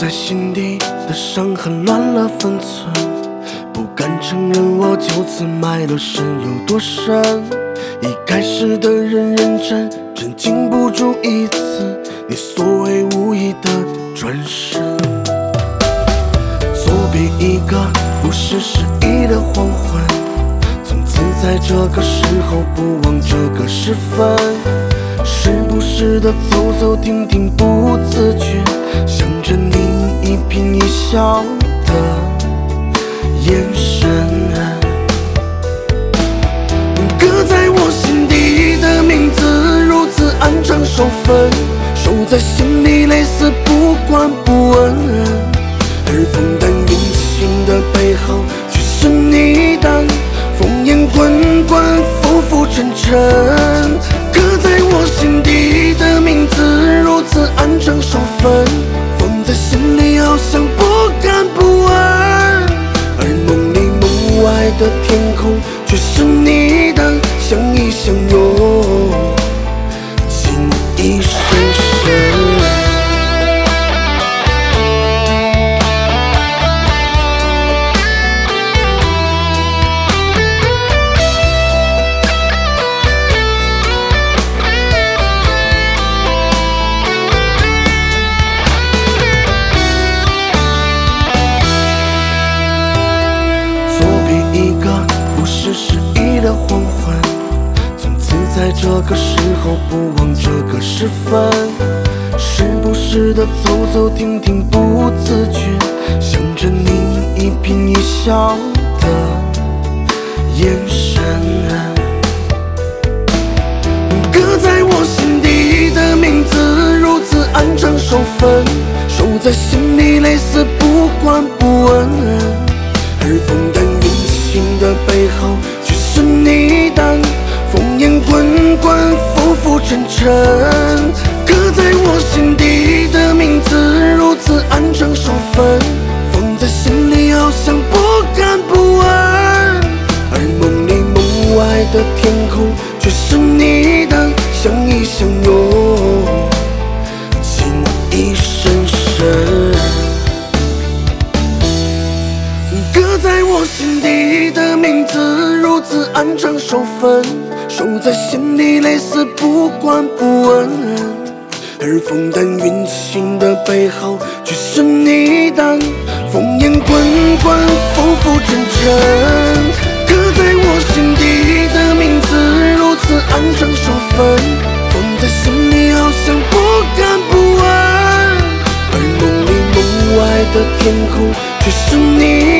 在心底的伤痕乱了分寸，不敢承认我就此埋了身有多深。一开始的认认真真经不住一次你所谓无意的转身。作别一个不是诗意的黄昏，从此在这个时候不忘这个时分，时不时的走走停停不自觉，想着你一颦一笑的眼神。刻在我心底的名字如此暗藏守分，守在心里类似不管不问，而风淡云轻的背后却是你的烽烟滚滚浮浮沉沉。刻在我心底的名字如此暗藏守分，放在心里好像不敢不问，而梦里梦外的天空却是你的相依相拥，情意深深。是诗意的黄昏，从此在这个时候不忘这个时分，时不时的走走停停不自觉，想着你一颦一笑的眼神。刻在我心底的名字如此暗藏守分，守在心里类似不管不问，而风淡云轻的背后却是你的烽烟滚滚浮浮沉沉。刻在我心底的名字如此暗藏守分，放在心里好像不敢不问，而梦里梦外的天空却是你的相依相拥，情意深深。刻在我心底的名字如此暗藏守分，守在心里类似不管不问，而风淡云轻的背后却是你的烽烟滚滚浮浮沉沉。刻在我心底的名字如此暗藏守分，放在心里好像不敢不问，而梦里梦外的天空却是你